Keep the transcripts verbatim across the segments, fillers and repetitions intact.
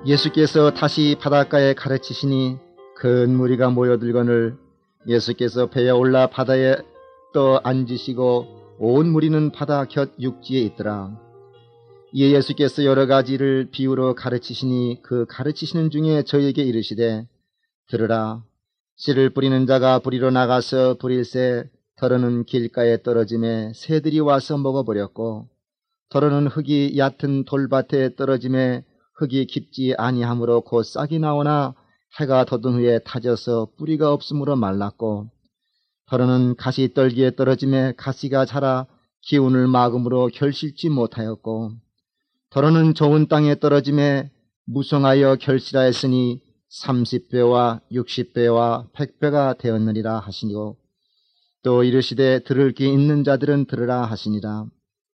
예수께서 다시 바닷가에 가르치시니 큰 무리가 모여들거늘 예수께서 배에 올라 바다에 떠 앉으시고 온 무리는 바다 곁 육지에 있더라. 이에 예수께서 여러 가지를 비유로 가르치시니 그 가르치시는 중에 저에게 이르시되 들으라. 씨를 뿌리는 자가 뿌리러 나가서 뿌릴새 더러는 길가에 떨어짐에 새들이 와서 먹어버렸고 더러는 흙이 얕은 돌밭에 떨어짐에 흙이 깊지 아니하므로 곧 싹이 나오나 해가 돋은 후에 타져서 뿌리가 없으므로 말랐고 더러는 가시떨기에 떨어짐에 가시가 자라 기운을 막음으로 결실치 못하였고 더러는 좋은 땅에 떨어짐에 무성하여 결실하였으니 삼십 배와 육십 배와 백 배가 되었느니라 하시니고 또 이르시되 들을 귀 있는 자들은 들으라 하시니라.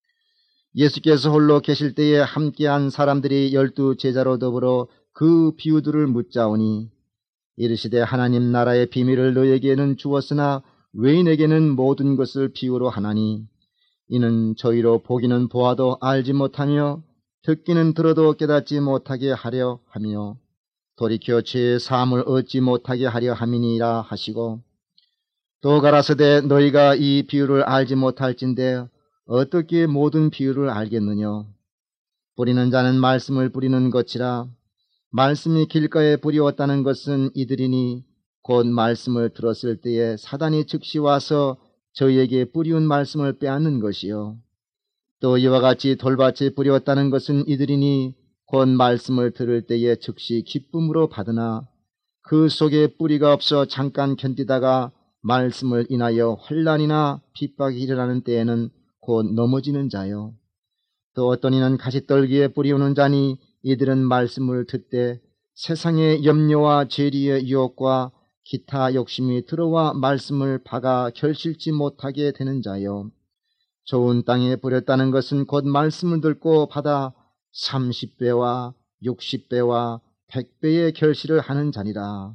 예수께서 홀로 계실 때에 함께한 사람들이 열두 제자로 더불어 그 비유들을 묻자오니 이르시되 하나님 나라의 비밀을 너에게는 주었으나 외인에게는 모든 것을 비유로 하나니 이는 저희로 보기는 보아도 알지 못하며 듣기는 들어도 깨닫지 못하게 하려 하며 돌이켜 죄의 사함을 얻지 못하게 하려 함이니라 하시고 또 가라사대 너희가 이 비유를 알지 못할진대 어떻게 모든 비유를 알겠느냐. 뿌리는 자는 말씀을 뿌리는 것이라. 말씀이 길가에 뿌리었다는 것은 이들이니 곧 말씀을 들었을 때에 사단이 즉시 와서 저희에게 뿌리운 말씀을 빼앗는 것이요. 또 이와 같이 돌밭에 뿌리었다는 것은 이들이니 곧 말씀을 들을 때에 즉시 기쁨으로 받으나 그 속에 뿌리가 없어 잠깐 견디다가 말씀을 인하여 혼란이나 핍박이 일어나는 때에는 곧 넘어지는 자요. 또 어떤 이는 가시떨기에 뿌리우는 자니 이들은 말씀을 듣되 세상의 염려와 죄리의 유혹과 기타 욕심이 들어와 말씀을 박아 결실치 못하게 되는 자요. 좋은 땅에 뿌렸다는 것은 곧 말씀을 듣고 받아 삼십 배와 육십 배와 백 배의 결실을 하는 자니라.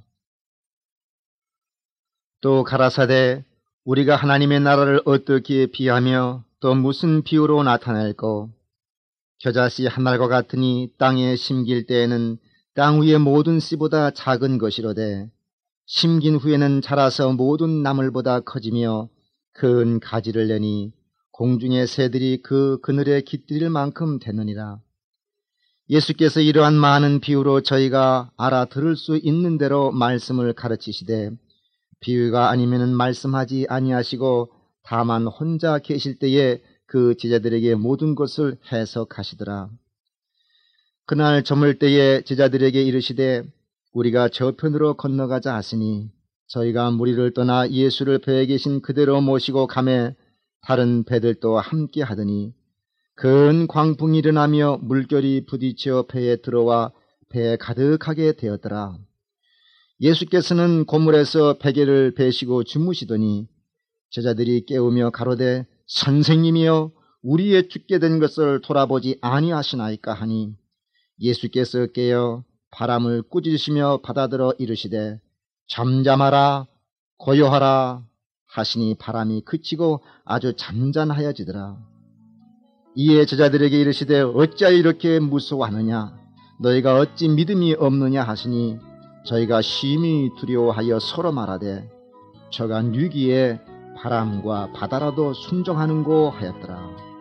또 가라사대 우리가 하나님의 나라를 어떻게 비하며 또 무슨 비유로 나타낼꼬. 겨자씨 한 알과 같으니 땅에 심길 때에는 땅 위의 모든 씨보다 작은 것이로되 심긴 후에는 자라서 모든 나물보다 커지며 큰 가지를 내니 공중의 새들이 그 그늘에 깃들일 만큼 되느니라. 예수께서 이러한 많은 비유로 저희가 알아들을 수 있는 대로 말씀을 가르치시되 비유가 아니면은 말씀하지 아니하시고 다만 혼자 계실 때에 그 제자들에게 모든 것을 해석하시더라. 그날 저물 때에 제자들에게 이르시되 우리가 저편으로 건너가자 하시니 저희가 무리를 떠나 예수를 배에 계신 그대로 모시고 가매 다른 배들도 함께 하더니 큰 광풍이 일어나며 물결이 부딪혀 배에 들어와 배에 가득하게 되었더라. 예수께서는 고물에서 베개를 베시고 주무시더니 제자들이 깨우며 가로되 선생님이여 우리의 죽게 된 것을 돌아보지 아니하시나이까 하니 예수께서 깨어 바람을 꾸짖으시며 바다들어 이르시되 잠잠하라 고요하라 하시니 바람이 그치고 아주 잔잔하여지더라. 이에 제자들에게 이르시되 어찌하여 이렇게 무서워하느냐 너희가 어찌 믿음이 없느냐 하시니 저희가 심히 두려워하여 서로 말하되 저가 누기에 바람과 바다라도 순종하는고 하였더라.